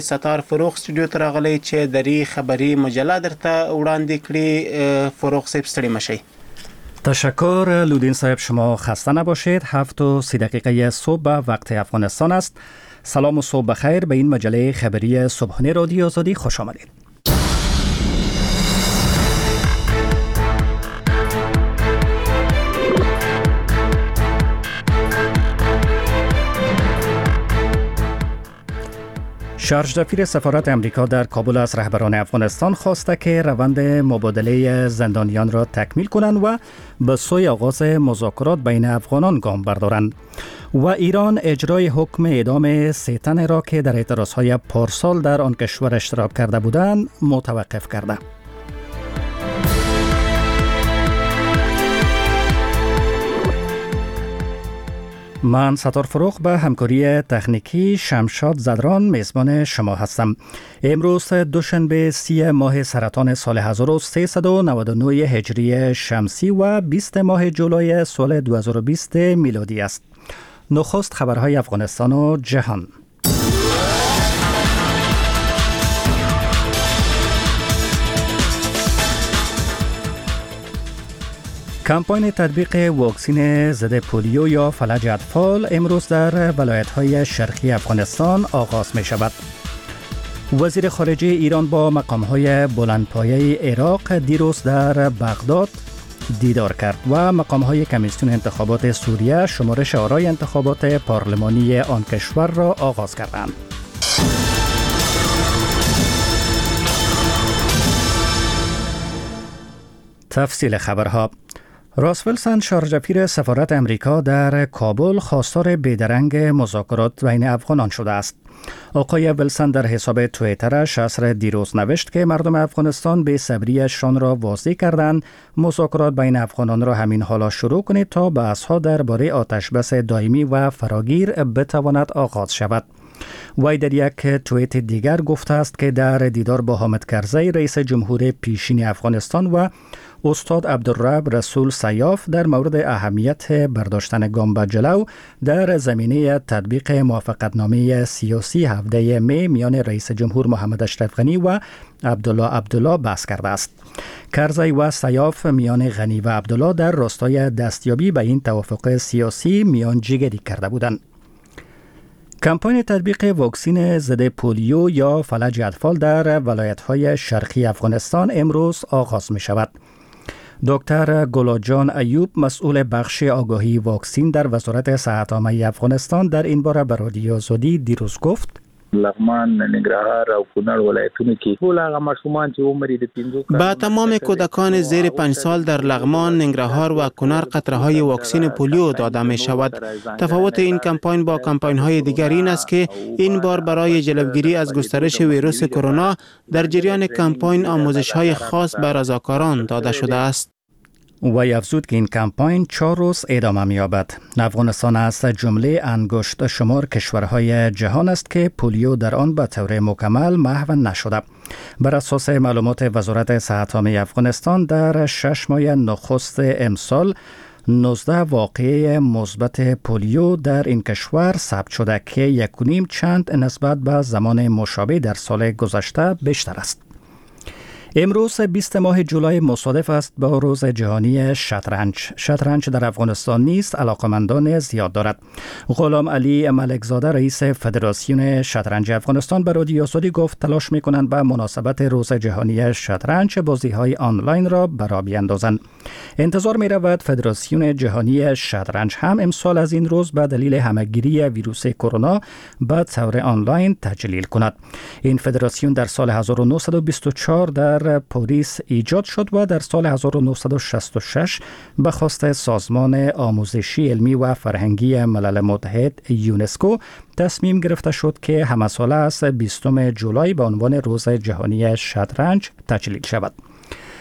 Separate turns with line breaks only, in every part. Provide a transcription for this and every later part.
ستار فروغ استودیو ته راغلی چې دری خبری مجله درته وړاندې کړي. فروغ صاحب ستړي مشئ.
تشکر لودین صاحب، شما خسته نباشید. 7:30 صبح وقت افغانستان است. سلام و صبح بخیر به این مجله خبری صبحانه رادیو آزادی خوش آمدید. شارژ دفیر سفارت امریکا در کابل از رهبران افغانستان خواسته که روند مبادله زندانیان را تکمیل کنند و به سوی آغاز مذاکرات بین افغانان گام بردارند. و ایران اجرای حکم اعدام 3 تن را که در اعتراضهای پارسال در آن کشور اشتراک کرده بودند متوقف کرده. من ستار فروغ به همکاری تکنیکی شمشاد زدران میزبان شما هستم. امروز دوشنبه 30 ماه سرطان سال 1399 هجری شمسی و 20 ماه جولای سال 2020 میلادی است. نخست خبرهای افغانستان و جهان. کمپاین تطبیق واکسن ضد پولیو یا فلج اطفال امروز در ولایت‌های شرقی افغانستان آغاز می شود. وزیر خارجه ایران با مقام‌های بلندپایه عراق دیروز در بغداد دیدار کرد و مقام‌های کمیسیون انتخابات سوریه شمارش آرای انتخابات پارلمانی آن کشور را آغاز کردند. تفصیل خبرها. راس ویلسون شارژ دفیر سفارت امریکا در کابل خواستار بیدرنگ مذاکرات بین افغانان شده است. آقای ویلسون در حساب توییترش عصر دیروز نوشت که مردم افغانستان به صبریشان را واضح کردند مذاکرات بین افغانان را همین حالا شروع کنید تا بحث‌ها درباره آتشبس دائمی و فراگیر بتواند آغاز شود. وی در یک توییت دیگر گفته است که در دیدار با حامد کرزی رئیس جمهور پیشین افغانستان و استاد عبدالرب رسول سیاف در مورد اهمیت برداشتن گام به جلو در زمینه تطبیق موافقتنامه سیاسی 17 می میان رئیس جمهور محمد اشرف غنی و عبدالله بحث کرده است. کرزی و سیاف میان غنی و عبدالله در راستای دستیابی به این توافق سیاسی میان جگری کرده بودند. کمپاین تطبیق واکسن ضد پولیو یا فلج اطفال در ولایت‌های شرقی افغانستان امروز آغاز می شود. دکتر گلاجان ایوب مسئول بخش آگاهی واکسین در وزارت صحت عامه افغانستان در این باره به رادیو آزادی دیروز گفت:
لغمان، ننګرهار او کونړ ولایتونو کې ټول هغه ماشومان چې عمر یې د 5
با تمام کودکان زیر 5 سال در لغمان، ننګرهار و کونړ قطره‌های واکسن پولیو داده می شود. تفاوت این کمپاین با کمپاین‌های دیگر این است که این بار برای جلوگیری از گسترش ویروس کرونا در جریان کمپاین آموزش‌های خاص به رضاکاران داده شده است.
وی افزود که این کمپاین 4 روز ادامه می‌یابد. افغانستان از جمله انگشت شمار کشورهای جهان است که پولیو در آن به طور مکمل محو نشده. بر اساس معلومات وزارت صحت عامه افغانستان در 6 ماه نخست امسال 19 واقعه مثبت پولیو در این کشور ثبت شده که 1.5 چند نسبت به زمان مشابه در سال گذشته بیشتر است. امروز 20 ماه جولای مصادف است با روز جهانی شطرنج. شطرنج در افغانستان نیز علاقمندان زیاد دارد. غلام علی ملکزاده رئیس فدراسیون شطرنج افغانستان به رادیو آزادی گفت تلاش می‌کنند به مناسبت روز جهانی شطرنج بازی‌های آنلاین را برا بیندازند. انتظار می‌رود فدراسیون جهانی شطرنج هم امسال از این روز به دلیل همه‌گیری ویروس کرونا به طور آنلاین تجلیل کند. این فدراسیون در سال 1924 در پاریس ایجاد شد و در سال 1966 به خواست سازمان آموزشی علمی و فرهنگی ملل متحد یونسکو تصمیم گرفته شد که همه ساله از 20 جولای به عنوان روز جهانی شطرنج تجلیل شود.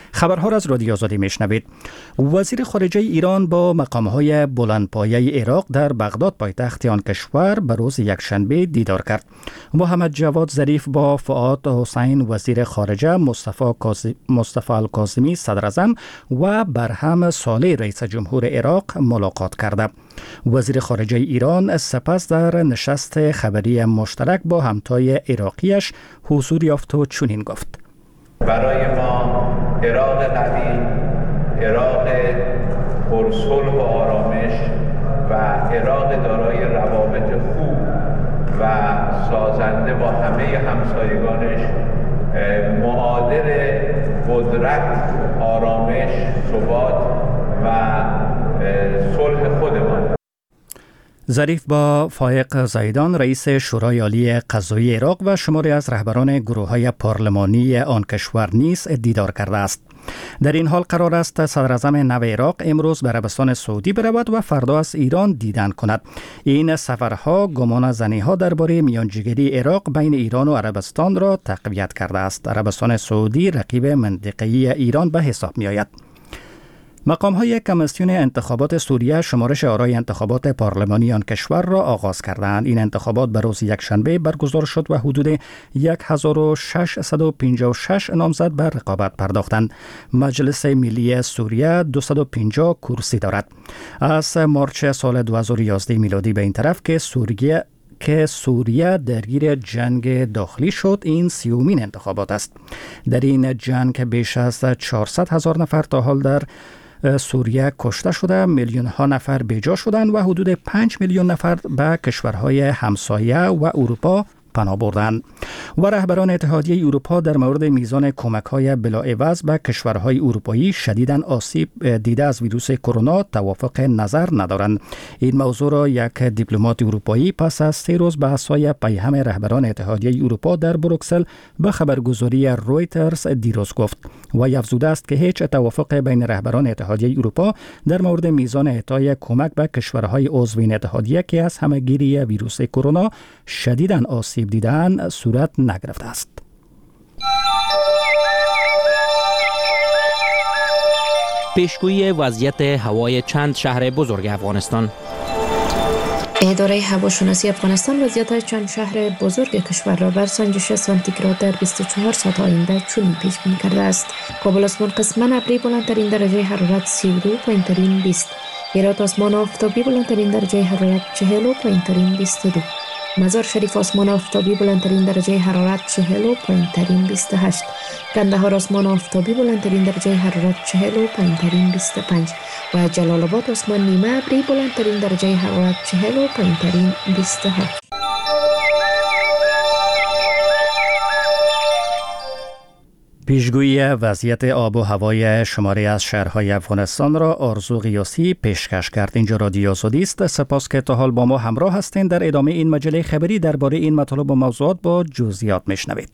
خبرها را از رادیو آزادی میشنوید. وزیر خارجه ایران با مقام‌های بلندپایه عراق در بغداد پایتخت آن کشور به روز یکشنبه دیدار کرد. محمد جواد ظریف با فؤاد حسین وزیر خارجه، مصطفی الکاظمی صدر اعظم و برهم صالح رئیس جمهور عراق ملاقات کرده. وزیر خارجه ایران سپس در نشست خبری مشترک با همتای عراقیش حضور یافت و چنین گفت:
برای ما عراق قوی، عراق پرصلح و آرامش و عراق دارای روابط خوب و سازنده با همه همسایگانش معادل قدرت، آرامش، ثبات و صلح خودمان.
ظریف با فائق زیدان رئیس شورای عالی قضایی عراق و شماری از رهبران گروه‌های پارلمانی آن کشور نیز دیدار کرده است. در این حال قرار است صدر اعظم نو عراق امروز به عربستان سعودی برود و فردا از ایران دیدن کند. این سفرها گمان زنی‌ها درباره میانجیگری عراق بین ایران و عربستان را تقویت کرده است. عربستان سعودی رقیب منطقه‌ای ایران به حساب می‌آید. مقام‌های کمیسیون انتخابات سوریه شمارش آرای انتخابات پارلمانی آن کشور را آغاز کردند. این انتخابات به روز یکشنبه برگزار شد و حدود 1656 نامزد به رقابت پرداختند. مجلس ملی سوریه 250 کرسی دارد. از مارچ سال 2011 میلادی به این طرف که سوریه درگیر جنگ داخلی شد، این 30مین انتخابات است. در این جنگ بیش از 400,000 نفر تا حال در سوریه کشته شده، میلیون ها نفر بیجا شدند و حدود 5 میلیون نفر به کشورهای همسایه و اروپا پناه بردند. و رهبران اتحادیه اروپا در مورد میزان کمک‌های بلاعوض به کشورهای اروپایی شدیداً آسیب دیده از ویروس کرونا توافق نظر ندارند. این موضوع را یک دیپلمات اروپایی پس از 3 روز بحث‌های پیهم رهبران اتحادیه اروپا در بروکسل به خبرگزاری رویترز دیروز گفت و افزوده است که هیچ توافق بین رهبران اتحادیه اروپا در مورد میزان اعطای کمک به کشورهای عضو این اتحادیه که از همه‌گیری ویروس کرونا شدیداً آسیب دیدن صورت نگرفته است.
پیشگویی وضعیت هوای چند شهر بزرگ افغانستان.
اداره هواشناسی افغانستان وضعیت چند شهر بزرگ کشور را بر سنجش سانتیگراد در 24 ساعت آینده چنین پیش بینی کرده است: کابل آسمان قسماً ابری، بلندترین درجه حرارت 32، پایین‌ترین 20. هرات آسمان آفتابی، بلندترین درجه حرارت 40 و پایین‌ترین 22. مزار شریف آسمان آفتابی، بلندترین درجه حرارت 40 و پایین‌ترین 28. کندهار آسمان آفتابی، بلندترین درجه حرارت 40 و پایین‌ترین 25. و جلال آباد آسمان نیمه ابری، بلندترین درجه حرارت 40 و پایین‌ترین 27.
پیشگویی وضعیت آب و هوای شماری از شهرهای افغانستان را آرزو قیاسی پیشکش کرد. اینجا رادیو آزادی است. سپاس که تا حال با ما همراه هستین. در ادامه این مجله خبری درباره این مطالب و موضوعات با جزئیات میشنوید.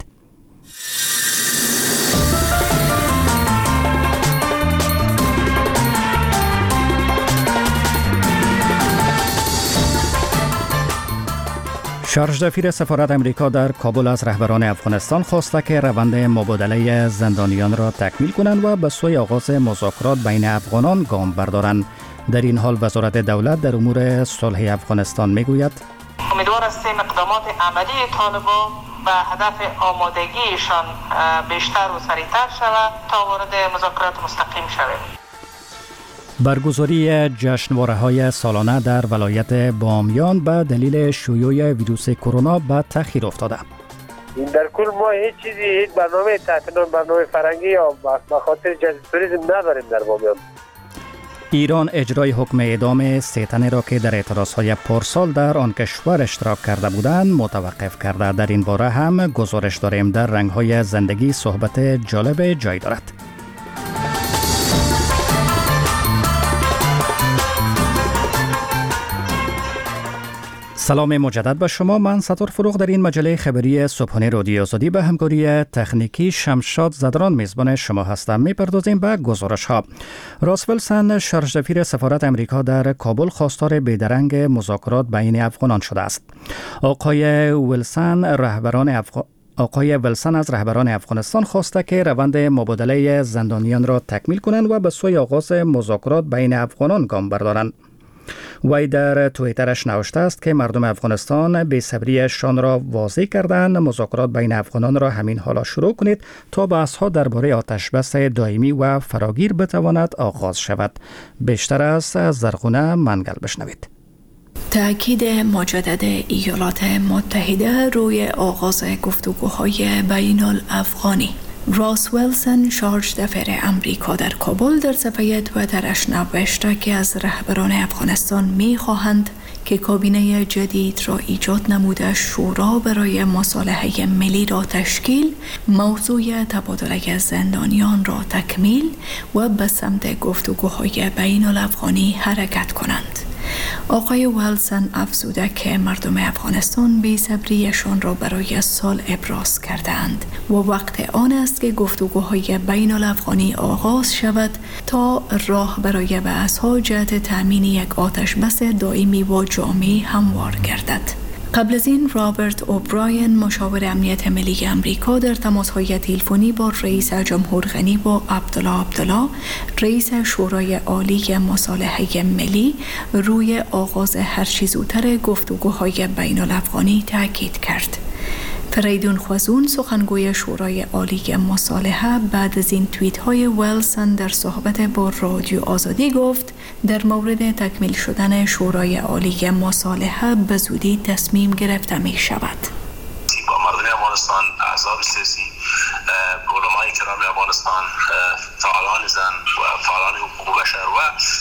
شارژ دفیر سفارت امریکا در کابل از رهبران افغانستان خواسته که روند مبادله زندانیان را تکمیل کنند و به سوی آغاز مذاکرات بین افغانان گام بردارند. در این حال وزارت دولت در امور صلح افغانستان میگوید
امیدوار هستیم اقدامات عملی طالبان به هدف آمادگیشان بیشتر و سریعتر شود تا وارد مذاکرات مستقیم شویم.
برگزاری جشنواره‌های سالانه در ولایت بامیان به دلیل شیوع ویروس کرونا به تأخیر افتاده.
در کل ما هیچ چیزی، هیچ برنامه تعطیلان، برنامه فرنگی یا به خاطر جذب توریسم نداریم در بامیان.
ایران اجرای حکم اعدام 3 تنی را که در اعتراضهای پارسال در آن کشور اشتراک کرده بودند متوقف کرده. در این باره هم گزارش داریم. در رنگ‌های زندگی صحبت جالب جای دارد. سلام مجدد به شما. من ستار فروغ در این مجله خبری صبحانه رادیو آزادی به همکاری تکنیکی شمشاد زدران میزبان شما هستم. میپردازیم به گزارش ها. راس ویلسن شارژ دفیر سفارت امریکا در کابل خواستار بیدرنگ مذاکرات بین افغانان شده است. آقای ویلسن آقای ویلسن از رهبران افغانستان خواسته که روند مبادله زندانیان را تکمیل کنند و به سوی آغاز مذاکرات بین افغانان گام بردارند. وی در توییترش نوشته است که مردم افغانستان بی‌صبریشان را واضح کردند مذاکرات بین افغانان را همین حالا شروع کنید تا بحث‌ها درباره آتشبس دائمی و فراگیر بتواند آغاز شود. بیشتر از زرغونه منگل بشنوید.
تأکید مجدد ایالات متحده روی آغاز گفتگوهای بین الافغانی. راس ویلسن شارژ دفاع امریکا در کابل در صفحه توییترش نوشته که از رهبران افغانستان می‌خواهند که کابینه جدید را ایجاد نموده شورا برای مصالحه ملی را تشکیل، موضوع تبادله زندانیان را تکمیل و به سمت گفتگوهای بین الافغانی حرکت کنند. آقای ویلسن افزوده که مردم افغانستان بی‌صبریشان را برای صلح ابراز کردند و وقت آن است که گفتگوهای بین الافغانی آغاز شود تا راه برای بحث‌ها جهت تأمین یک آتشبس دائمی و جامع هموار گردد. قبل از این رابرت اوبراین مشاور امنیت ملی امریکا در تماس‌های تلفنی با رئیس جمهور غنی و عبدالله رئیس شورای عالی مصالحه ملی روی آغاز هرچه زودتر گفتگوهای بین الافغانی تاکید کرد. فریدون خوازون سخنگوی شورای عالی مصالحه بعد از این توییت های ویلسن در صحبت با رادیو آزادی گفت در مورد تکمیل شدن شورای عالی مصالحه به زودی تصمیم گرفته می شود.
با مردم افغانستان، احزاب سیاسی، علمای کرام افغانستان، فعالان زن و فعالان حقوق بشر و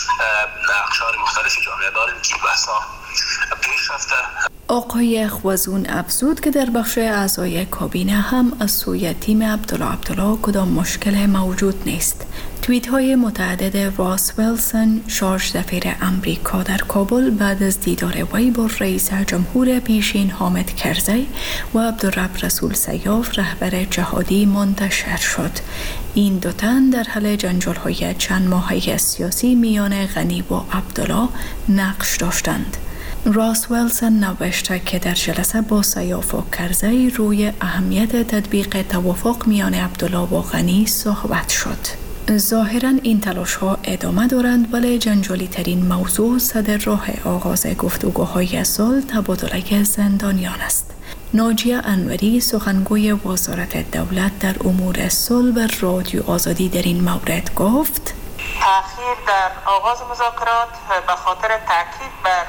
اقشار مختلف جامعه داریم که بحثا پیش رفته.
آقای خوازون افزود که در بخش اعضای کابینه هم از سوی تیم عبدالله کدام مشکل موجود نیست. توییت های متعدد راس ویلسن شارژ دفاع امریکا در کابل بعد از دیدار وی با رئیس جمهور پیشین حامد کرزی و عبدالرب رسول سیاف رهبر جهادی منتشر شد. این دو تن در حل جنجال های چند ماهه سیاسی میان غنی و عبدالله نقش داشتند. راس ویلسن نوشته که در جلسه با سیاف و کرزی روی اهمیت تطبیق توافق میان عبدالله و غنی صحبت شد. ظاهراً این تلاش ها ادامه دارند ولی جنجالی ترین موضوع صدر راه آغاز گفتگوهای صلح تبادله زندانیان است. ناجیه انوری سخنگوی وزارت دولت در امور صلح به رادیو آزادی در این مورد گفت
تأخیر در آغاز مذاکرات به خاطر تاکید بر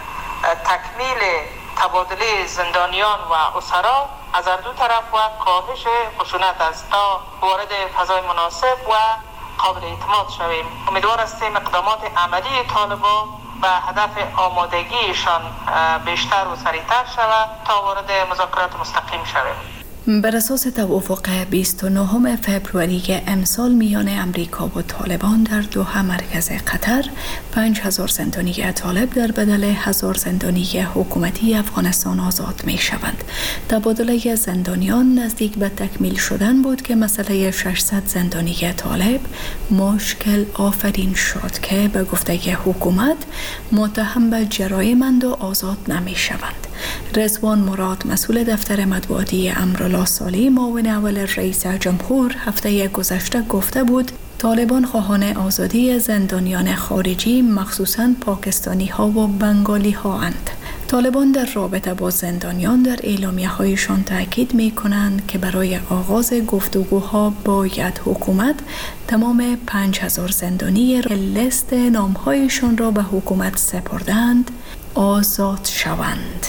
تکمیل تبادله زندانیان و اسرا از هر دو طرف و کاهش خشونت است تا وارد فضای مناسب و قابل اعتماد شویم. امیدوار هستیم اقدامات عملی طالبان به هدف آمادگیشان بیشتر و سریعتر شود تا وارد مذاکرات مستقیم شویم.
بر اساس توافق 29 فبروری امسال میان امریکا و طالبان در دوحه مرکز قطر 5000 زندانی طالب در بدل 1000 زندانی حکومتی افغانستان آزاد می شوند. تبادله زندانیان نزدیک به تکمیل شدن بود که مسئله 600 زندانی طالب مشکل آفرین شد که به گفته حکومت متهم به جرایمند و آزاد نمی شوند. رضوان مراد مسئول دفتر مطبوعاتی امرالله صالح معاون اول رئیس جمهور هفته گذشته گفته بود طالبان خواهان آزادی زندانیان خارجی مخصوصاً پاکستانی ها و بنگالی ها اند. طالبان در رابطه با زندانیان در اعلامیه هایشان تاکید می کنند که برای آغاز گفتگوها باید حکومت تمام 5000 زندانی لیست نامهایشان را به حکومت سپردند آزاد شوند.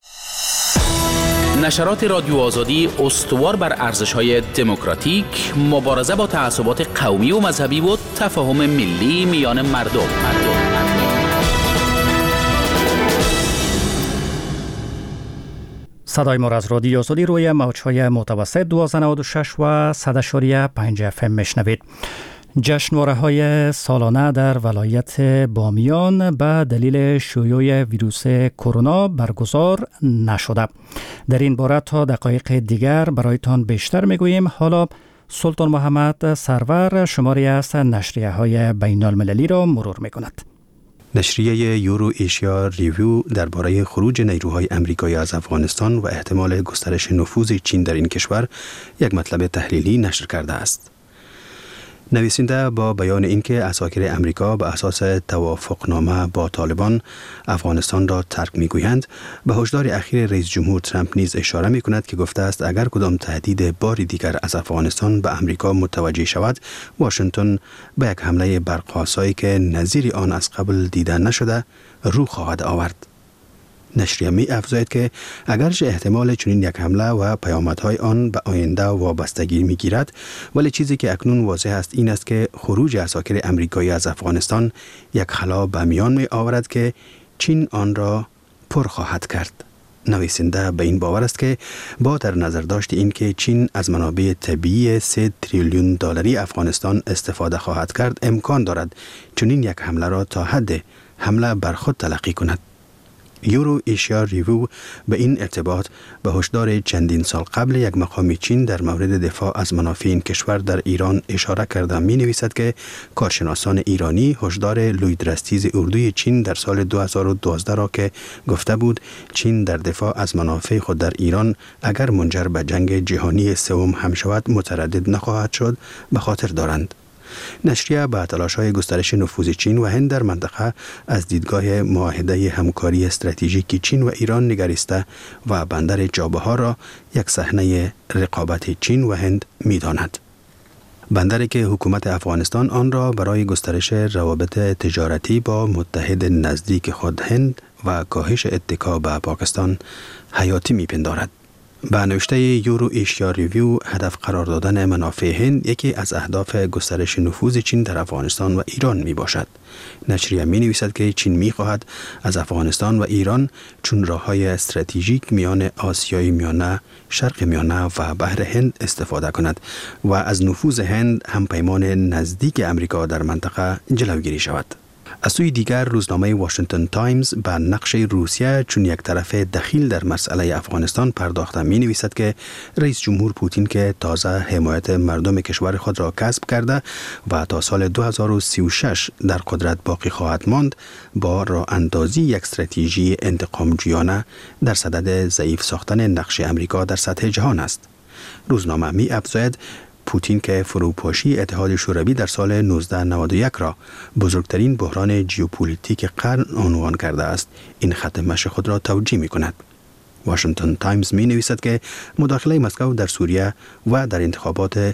نشرات رادیو آزادی استوار بر ارزش‌های دموکراتیک، مبارزه با تعصبات قومی و مذهبی و تفاهم ملی میان مردم.
صدای ما از رادیو آزادی روی موج‌های متوسط 1296 و 100.5 FM میشنوید. جشنواره‌های سالانه در ولایت بامیان به دلیل شیوع ویروس کرونا برگزار نشده. در این باره تا دقایق دیگر برایتان بیشتر میگوییم. حالا سلطان محمد سرور شماری از نشریه‌های بین‌المللی را مرور می‌کند.
نشریه یورو ایشیا ریویو درباره خروج نیروهای آمریکایی از افغانستان و احتمال گسترش نفوذ چین در این کشور یک مطلب تحلیلی نشر کرده است. نویسنده با بیان اینکه عساکر آمریکا به اساس توافقنامه با طالبان افغانستان را ترک می‌گویند، به هشدار اخیر رئیس جمهور ترامپ نیز اشاره می‌کند که گفته است اگر کدام تهدید باری دیگر از افغانستان به آمریکا متوجه شود، واشنگتن به یک حمله برق‌آسایی که نظیر آن از قبل دیده نشده رو خواهد آورد. نشریه می افزاید که اگرچه احتمال چنین یک حمله و پیامدهای آن به آینده وابستگی می گیرد، ولی چیزی که اکنون واضح است این است که خروج عساکر آمریکایی از افغانستان یک خلا به میان می آورد که چین آن را پر خواهد کرد. نویسنده به این باور است که با در نظر داشت این که چین از منابع طبیعی 3 تریلیون دلاری افغانستان استفاده خواهد کرد، امکان دارد چنین یک حمله را تا حد حمله بر خود تلقی کند. یورو ایشیا ریویو به این ارتباط به هشدار چندین سال قبل یک مقام چین در مورد دفاع از منافع این کشور در ایران اشاره کرده می نویسد که کارشناسان ایرانی هشدار لوید رستیز اردوی چین در سال 2012 را که گفته بود چین در دفاع از منافع خود در ایران اگر منجر به جنگ جهانی سوم هم شود متردد نخواهد شد به خاطر دارند. نشریه به تلاش‌های گسترش نفوذ چین و هند در منطقه از دیدگاه معاهده همکاری استراتژیک چین و ایران نگریسته و بندر چابهار را یک صحنه رقابت چین و هند می‌داند. بندری که حکومت افغانستان آن را برای گسترش روابط تجارتی با متحد نزدیک خود هند و کاهش اتکا به پاکستان حیاتی می‌پندارد. به نوشته یورو ایشیا ریویو، هدف قرار دادن منافع هند یکی از اهداف گسترش نفوذ چین در افغانستان و ایران می باشد. نشریه می نویسد که چین می خواهد از افغانستان و ایران چون راه‌های استراتژیک میان آسیای میانه، شرق میانه و بحر هند استفاده کند و از نفوذ هند همپیمان نزدیک امریکا در منطقه جلوگیری شود. از سوی دیگر روزنامه واشنگتن تایمز به نقش روسیه چون یک طرف دخیل در مسئله افغانستان پرداخته می نویسد که رئیس جمهور پوتین که تازه حمایت مردم کشور خود را کسب کرده و تا سال 2036 در قدرت باقی خواهد ماند، با راه اندازی یک استراتژی انتقامجویانه در صدد ضعیف ساختن نقش امریکا در سطح جهان است. روزنامه می افزاید پوتین که فروپاشی اتحاد شوروی در سال 1991 را بزرگترین بحران ژئوپلیتیک قرن عنوان کرده است، این خط مشی خود را توجیه می کند. واشنگتن تایمز می نویسد که مداخله مسکو در سوریه و در انتخابات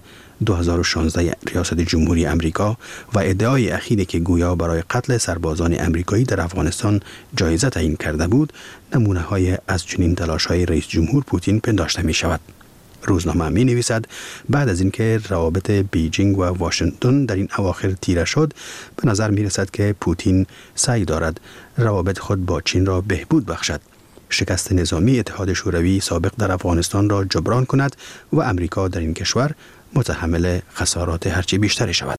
2016 ریاست جمهوری امریکا و ادعای اخیری که گویا برای قتل سربازان امریکایی در افغانستان جایزه تعیین کرده بود، نمونه های از چنین تلاش های رئیس جمهور پوتین پنداشته می شود. روزنامه می نویسد بعد از اینکه روابط بیجینگ و واشنگتن در این اواخر تیره شد، به نظر می رسد که پوتین سعی دارد روابط خود با چین را بهبود بخشد، شکست نظامی اتحاد شوروی سابق در افغانستان را جبران کند و امریکا در این کشور متحمل خسارات هرچه بیشتری شود.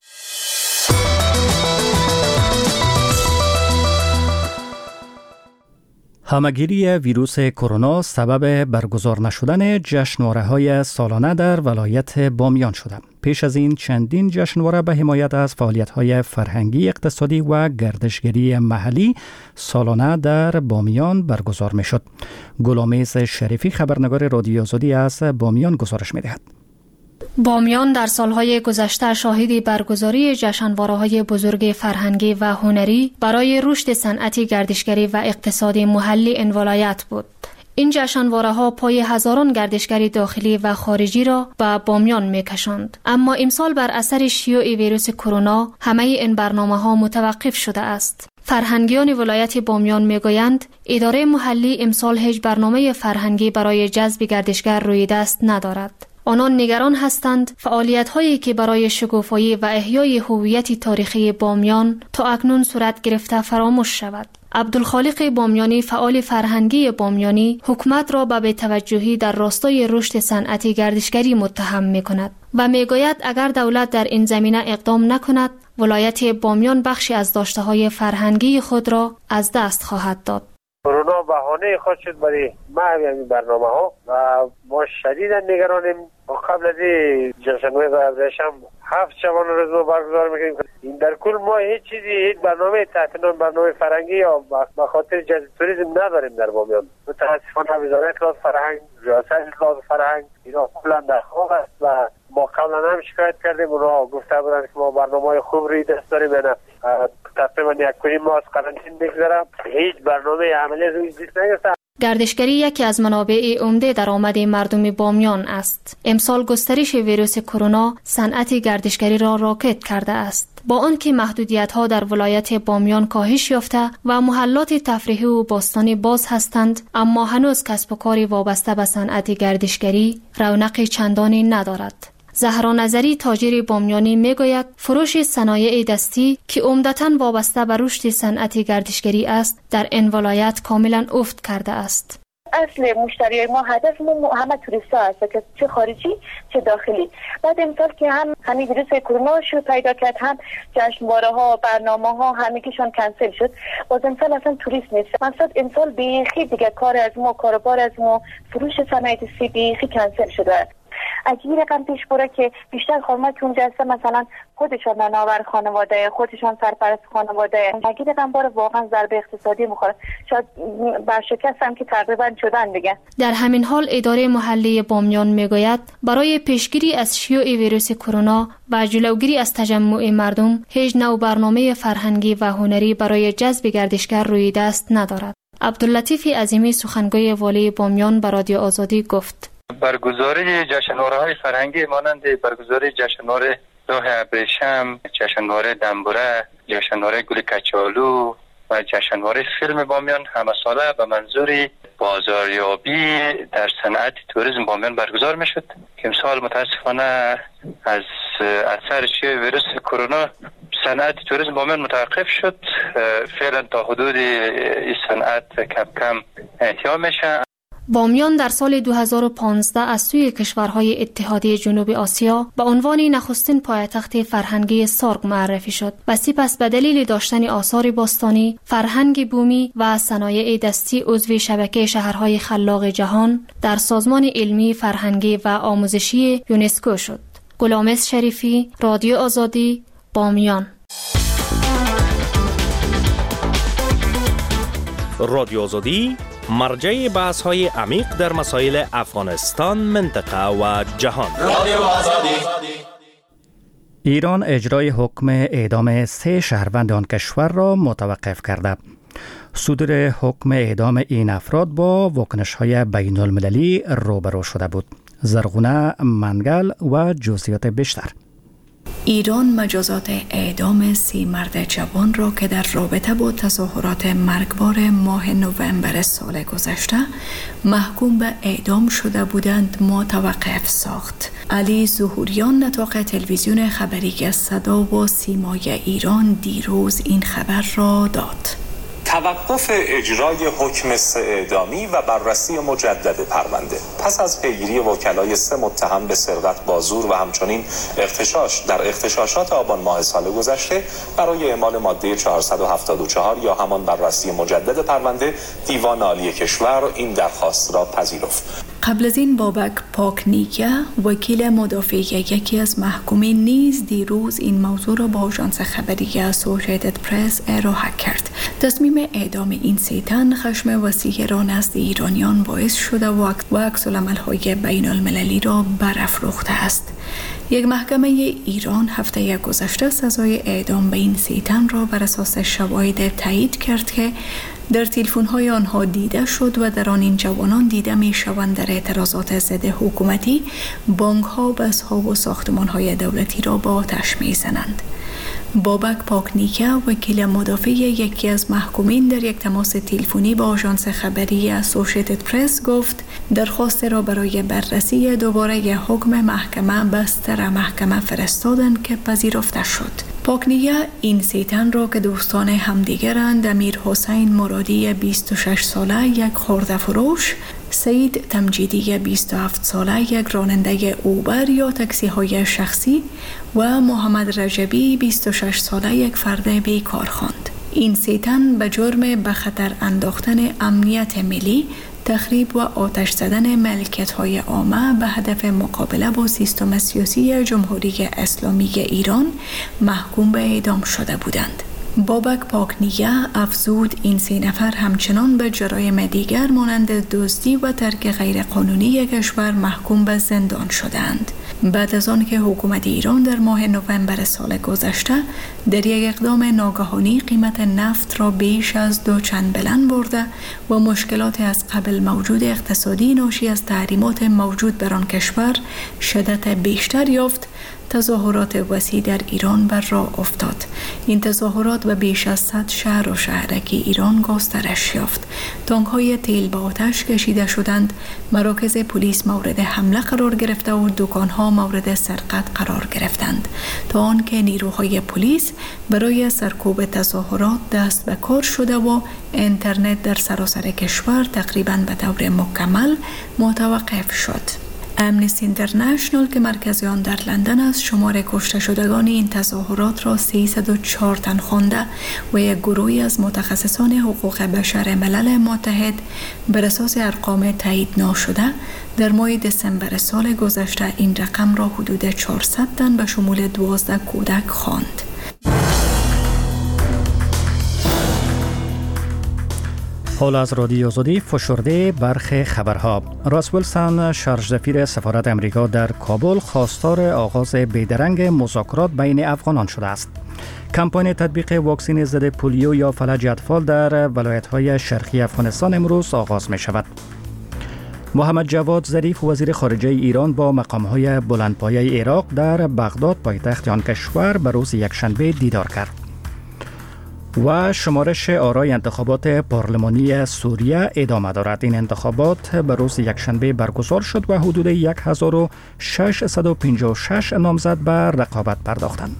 همه‌گیری ویروس کرونا سبب برگزار نشدن جشنواره‌های سالانه در ولایت بامیان شده. پیش از این چندین جشنواره به حمایت از فعالیت‌های فرهنگی، اقتصادی و گردشگری محلی سالانه در بامیان برگزار می‌شد. گلامیز شریفی خبرنگار رادیو آزادی از بامیان گزارش می‌دهد.
بامیان در سالهای گذشته شاهد برگزاری جشنواره‌های بزرگ فرهنگی و هنری برای رشد صنعت گردشگری و اقتصاد محلی این ولایت بود. این جشنواره‌ها پای هزاران گردشگر داخلی و خارجی را به بامیان می‌کشاند. اما امسال بر اثر شیوع ویروس کرونا همه این برنامه‌ها متوقف شده است. فرهنگیان ولایت بامیان می‌گویند اداره محلی امسال هیچ برنامه فرهنگی برای جذب گردشگر روی دست ندارد. آنان نگران هستند فعالیت‌هایی که برای شکوفایی و احیای هویت تاریخی بامیان تا اکنون صورت گرفته فراموش شود. عبدالخالق بامیانی فعال فرهنگی بامیانی حکومت را به بی‌توجهی در راستای رشد صنعت گردشگری متهم می‌کند و می‌گوید اگر دولت در این زمینه اقدام نکند ولایت بامیان بخشی از داشته‌های فرهنگی خود را از دست خواهد داد.
کرونا بهانه خود شد برای محو این برنامه ها و ما شدیدا نگرانیم. قبل از جشنواره ورزش هم 7 شبانه روز ما برگزار میکنیم. این در کل ما هیچ چیزی، هیچ برنامه تحت عنوان برنامه فرهنگی یا به خاطر جذب توریسم نداریم در بامیان. متاسفانه وزارت اطلاعات فرهنگ، ریاست اطلاعات فرهنگ اینا کلا در خواب است و ما قبلا هم شکایت کردیم. اونا گفته بودن که ما برنامه‌های خوب روی دست داریم. تقریبا 1.5 ماه از قرنطینه می‌گذره، هیچ برنامه عملی روی دست نگرفته.
گردشگری یکی از منابع عمده درآمد مردم بامیان است. امسال گسترش ویروس کرونا صنعت گردشگری را راکت کرده است. با آنکه محدودیت‌ها در ولایت بامیان کاهش یافته و محلات تفریحی و باستانی باز هستند، اما هنوز کسب و کاری وابسته به صنعت گردشگری رونق چندانی ندارد. زهرا نظری تاجر بامیانی میگوید فروش صنایع دستی که عمدتاً وابسته به رشد صنعت گردشگری است در این ولایت کاملا افت کرده است.
اصل مشتریای ما هدفمون همه توریستا هست، که چه خارجی چه داخلی. بعد امسال که همین ویروس کرونا شو پیدا کرد، هم جشنواره ها، برنامه ها همگیشون کنسل شد. باز امسال اصلا توریست نیست. مثلا امسال بیخی دیگه کار از ما، کاروبار از ما، فروش صنایع دستی بیخی کنسل شده. اگه رقم پیش بره که بیشتر خانم‌ها که اونجا هستن، مثلا خودشان نانآور خانواده، خودشان سرپرست خانواده، اگه رقم باره واقعا ضربه اقتصادی میخوره. شاید برشکست هم که تقریبا شدن دیگه.
در همین حال اداره محلی بامیان میگوید برای پیشگیری از شیوع ویروس کرونا و جلوگیری از تجمع مردم هیچ نوع برنامه فرهنگی و هنری برای جذب گردشگر روی دست ندارد. عبداللطیف عظیمی سخنگوی والی بامیان به رادیو آزادی گفت:
برگزاری جشنواره‌های فرهنگی مانند برگزاری جشنواره راه ابریشم، جشنواره دنبوره، جشنواره گل کچالو و جشنواره فیلم بامیان همه ساله به منظور بازاریابی در صنعت توریسم بامیان برگزار میشد که امسال متاسفانه از اثر شیوع ویروس کرونا صنعت توریسم بامیان متوقف شد. فعلا تا حدود این صنعت کم کم احیا میشه.
بامیان در سال 2015 از سوی کشورهای اتحادیه جنوب آسیا به عنوان نخستین پایتخت فرهنگی سارک معرفی شد و سپس به دلیل داشتن آثار باستانی، فرهنگ بومی و صنایع دستی عضو شبکه شهرهای خلاق جهان در سازمان علمی، فرهنگی و آموزشی یونسکو شد. غلامس شریفی، رادیو آزادی، بامیان.
رادیو آزادی مرجع بحث‌های عمیق در مسائل افغانستان، منطقه و جهان.
ایران اجرای حکم اعدام 3 شهروند آن کشور را متوقف کرده. صدور حکم اعدام این افراد با واکنش‌های بین المللی روبرو شده بود. زرغونه منگل و جزئیات بیشتر.
ایران مجازات اعدام 3 مرد جوان را که در رابطه با تظاهرات مرگبار ماه نوامبر سال گذشته محکوم به اعدام شده بودند متوقف ساخت. علی ظهوریان نطاق تلویزیون خبری صدا و سیمای ایران دیروز این خبر را داد.
توقف اجرای حکم 3 اعدامی و بررسی مجدد پرونده پس از پیگیری وکلای 3 متهم به سرقت با زور و همچنین اغتشاش در اغتشاشات آبان ماه سال گذشته برای اعمال ماده 474 یا همان بررسی مجدد پرونده، دیوان عالی کشور این درخواست را پذیرفت.
قبل از این بابک پاکنیکه وکیل مدافع یکی از محکومین نیز دیروز این موضوع را با آژانس خبری اسوسییتد پرس ارائه کرد. تصمیم اعدام این 3 تن خشم وسیع را نزد ایرانیان باعث شده و عکس‌العمل‌های بین المللی را برافروخته است. یک محکمه ایران هفته گذشته سزای اعدام به این 3 تن را بر اساس شواهد تایید کرد که در تلفن‌های آنها دیده شد و در آن این جوانان دیده می‌شوند در اعتراضات ضد حکومتی بانک‌ها، بس‌ها و ساختمان‌های دولتی را با آتش می‌زنند. بابک پاکنیکه وکیل مدافع یکی از محکومین در یک تماس تلفنی با آژانس خبری اسوسییتد پرس گفت درخواست را برای بررسی دوباره حکم محکمه بستر محکمه فرستادند که پذیرفته شد. پاکنیکه این 3 تن را که دوستان همدیگرند امیر حسین مرادی 26 ساله یک خرده فروش، سعید تمجیدی 27 ساله یک راننده اوبر یا تاکسی های شخصی و محمد رجبی 26 ساله یک فرد بیکار خواند. این 3 تن به جرم به خطر انداختن امنیت ملی، تخریب و آتش زدن ملکیت‌های عامه به هدف مقابله با سیستم سیاسی جمهوری اسلامی ایران محکوم به اعدام شده بودند. بابک پاکنیه افزود این 3 نفر همچنان به جرایم دیگر مانند دزدی و ترک غیرقانونی کشور محکوم به زندان شدند. بعد از آن که حکومت ایران در ماه نوامبر سال گذشته در یک اقدام ناگهانی قیمت نفت را بیش از 2 چند بلند برده و مشکلات از قبل موجود اقتصادی ناشی از تحریمات موجود بر آن کشور شدت بیشتر یافت، تظاهرات وسیع در ایران بر راه افتاد. این تظاهرات به بیش از 100 شهر و شهرک ایران گسترش یافت. تانک‌های تیل به آتش کشیده شدند، مراکز پلیس مورد حمله قرار گرفته و دکان‌ها مورد سرقت قرار گرفتند، تا آنکه نیروهای پلیس برای سرکوب تظاهرات دست به کار شده و اینترنت در سراسر کشور تقریباً به طور مکمل متوقف شد. امنستی اینترنشنال که مرکز آن در لندن است، شمار کشته شدگان این تظاهرات را 304 تن خوانده و یک گروهی از متخصصان حقوق بشر ملل متحد بر اساس ارقام تایید نشده در ماه دسامبر سال گذشته این رقم را حدود 400 تن به شمول 12 کودک خواند.
حال از رادیو آزادی فشرده برخی خبرها. راس ویلسون شارژسفیر سفارت امریکا در کابل خواستار آغاز بیدرنگ مذاکرات بین افغانان شده است. کمپاین تطبیق واکسن ضد پولیو یا فلج اطفال در ولایت‌های شرقی افغانستان امروز آغاز می شود. محمد جواد ظریف وزیر خارجه ایران با مقام‌های بلندپایه عراق در بغداد پایتخت آن کشور به روز یکشنبه دیدار کرد. و شمارش آرای انتخابات پارلمانی سوریه ادامه دارد. این انتخابات به روز یکشنبه برگزار شد و حدود 1656 نامزد به رقابت پرداختند.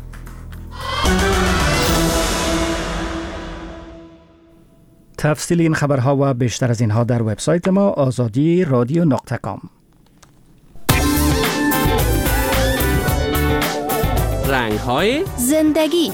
تفصیل این خبرها و بیشتر از اینها در وبسایت ما azadi-radio.com.
رنگ‌های
زندگی.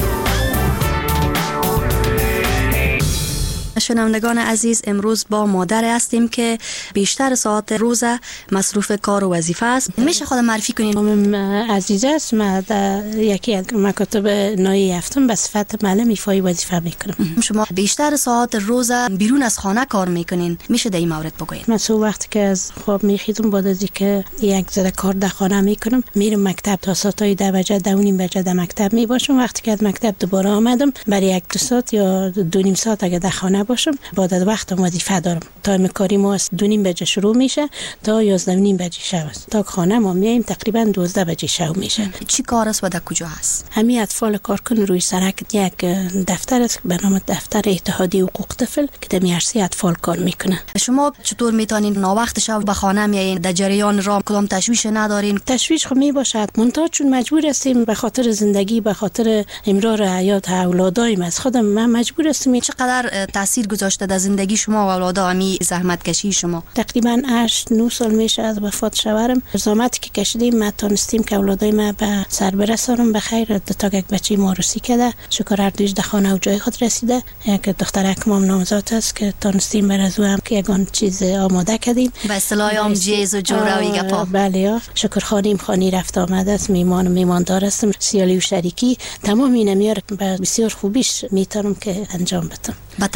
شنوندگان عزیز، امروز با مادر هستیم که بیشتر ساعت روز مصروف کار و وظیفه است. میشه خود معرفی کنین؟
عزیز است. من یکی از مکاتب نایی هفتم به صفت معلم ایفای وظیفه میکنم.
شما بیشتر ساعت روز بیرون از خانه کار میکنین، میشه در این مورد بگوین؟
من صبح وقتی که از خواب میخیزم بعد از اینکه یک ذره کار در خانه میکنم میرم مکتب تا ساعت 10 بجه 2:30 بجه در مکتب میباشم. وقتی که از مکتب دوباره آمدم برای 1-2 ساعت یا 2.5 ساعت اگه در خانه باشم، بعد از وقت وظیفه دارم. تایم کاری ما از 2:30 بجه شروع میشه تا 11:30 بجه شب است. تا خانه ما میایم تقریبا 12 بجه شب میشه.
چی کار است و در کجا هست؟
همین اطفال کارکن روی سرک یک دفتر است به نام دفتر اتحادیه حقوق طفل که در میارسی اطفال کار میکنه.
شما چطور میتونین ناوقت شب به خانه میایین؟ در جریان راه کدام تشویش ندارین؟
تشویش خو میباشد، منتها چون مجبور هستیم به خاطر زندگی، به خاطر امرار حیات اولادایم از خودم من مجبور هستم.
چقدر تاثیر گذاشته در زندگی شما و اولادها همی زحمت کشی شما؟
تقریبا 8-9 سال میشه از وفات شوهرم. زحمتی که کشیدیم ما تونستیم که اولادای ما به سر برسانم به خیر. تا یک بچه ماروسی کرده، شکر هر دوش در خانه و جای خود رسیده. یک دخترک مام نامزاد است که تونستیم بر از او هم که یگان چیز آماده کردیم.
به اصطلاح هم جیز و جوره و گپا.
بله، شکر خانی رفت آمده است. میماندار هستم. سیالی و شریکی تمام اینا میاره بسیار خوبیش میتونم که انجام بدم.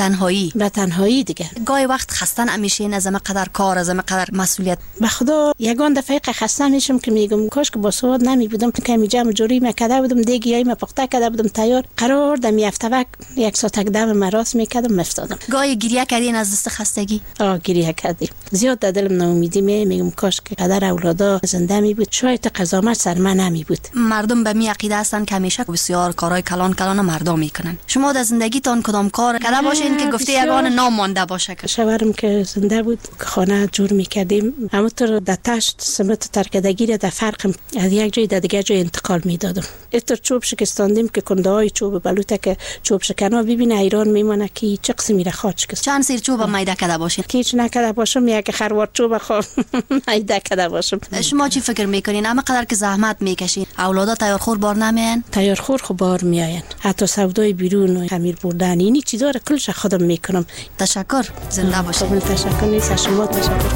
به تنهایی
دیگه.
گاهی وقت خستن همیشه از قدر کار، از قدر مسئولیت.
به خدا یگان دفعه خسته میشم که میگم کاش که با سواد نمی بودم که می جمع جوری مکده بودم، دیگه ما پخته کرده بودم تیار قرار دم یفته وقت 1 ساعت دم مراس میکردم مفتادم.
گاهی گریه کردین از دست خستگی؟
گریه کردیم. زیاد در دلم ناامیدی میگم کاش که پدر اولادا زنده می بود، شاید قضاوت سر من نمی بود.
مردم به می عقیده هستن که همیشه بسیار کارهای کلان مردم میکنن. شما در زندگیتان کدام کار کرده باشه این که گفته یگان نام مانده باشه.
شوهرم که زنده بود خانه جور میکردیم، همونطور در تشت سمت ترکدگی را در فرقم از یک جای در دیگه جای انتقال میدادم. اینطور چوب شکستاندیم که کنده های چوب بلوطه که چوب شکنا ببینه ایران میمونه که چه قسمی را خاک شکست.
چند سیر چوب میده کده باشین؟
کیچ نکده باشم، یک خروار چوب میده کده باشم.
شما چی فکر میکنین؟ اما قدر که زحمت میکشین اولادا تیارخور بار نمیان؟
تیارخور خو بار میاین، حتی سودای بیرون و خمیر بردن اینی چیزا را کلش خودم میکنم.
تشکر، زنده باشین.
قبل تشکر نیست، شما تشکر.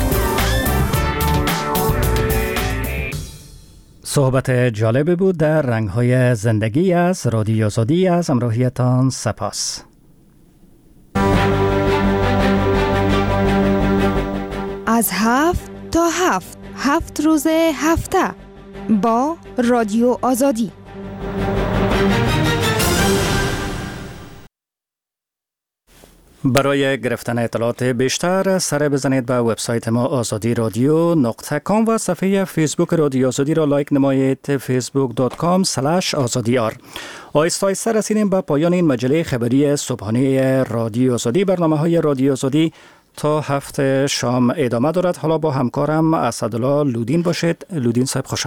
صحبت جالب بود در رنگ‌های زندگی از رادیو آزادی. از همراهیتان سپاس.
از 7 تا 7 روز هفته با رادیو آزادی.
برای گرفتن اطلاعات بیشتر سر بزنید به وبسایت ما azadi.radio.com و صفحه فیسبوک رادیو آزادی را لایک نمایید facebook.com/azadiyar. آهسته آهسته رسیدیم به پایان این مجله خبری صبحانه رادیو آزادی. برنامه‌های رادیو آزادی تا 7 شام ادامه دارد. حالا با همکارم اسدالله لودین باشید. لودین صاحب خوش